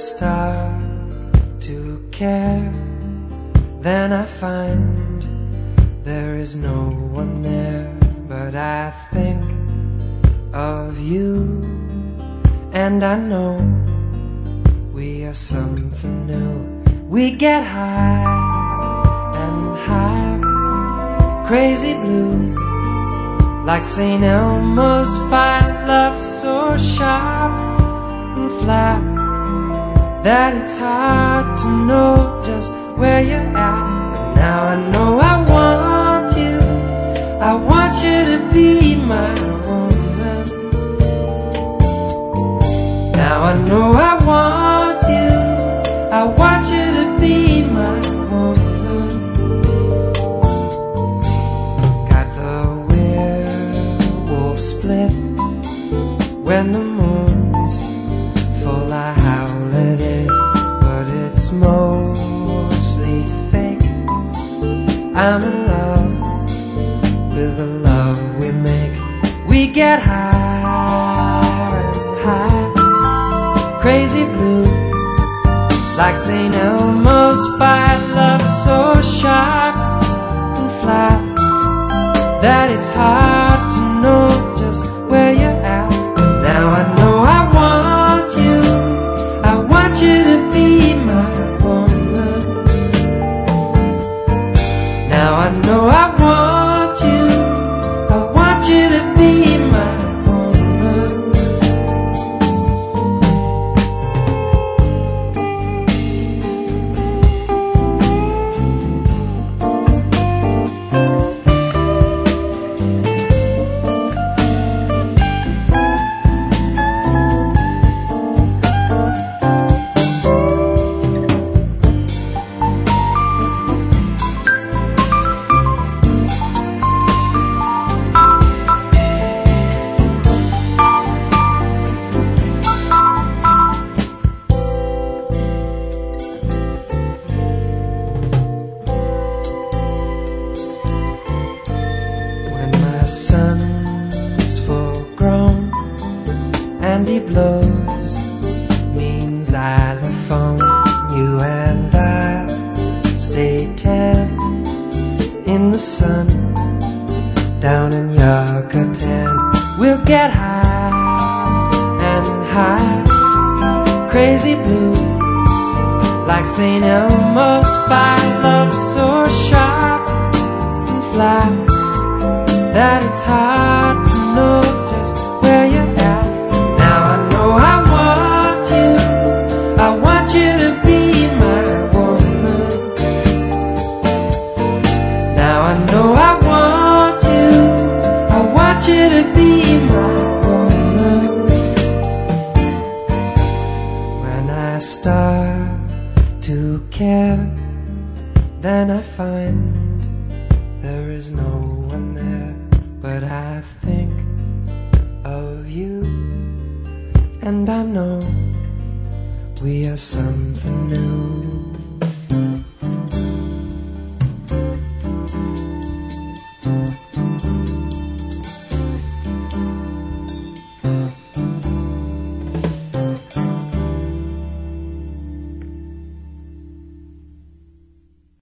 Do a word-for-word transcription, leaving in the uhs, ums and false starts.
start to care, then I find there is no one there. But I think of you, and I know we are something new. We get high and high, crazy blue, like Saint Elmo's fire, love so sharp and flat that it's hard to know just where you're at. But now I know I want you, I want you to be my woman. Now I know I want you, I want you to be my woman. Got the werewolf split when the moon's full, I howl at it, but it's mostly fake. I'm in love with the love we make. We get high and high, crazy blue, like Saint Elmo's fire, love so sharp and flat that it's hard to know just where you're at. Now I know I want you, I want you to be my woman. Now I know I want you, I want you to be my woman. My son's full grown and he blows mean xylophone. You and I stay tan in the sun down in Yucatan. We'll get high and high, crazy blue, like Saint Elmo's fire, love so sharp and flat that it's hard to know just where you're at. Now I know I want you, I want you to be my woman. Now I know I want you, I want you to be my woman. When I start to care, then I find there is no one there. But I think of you, and I know we are something new.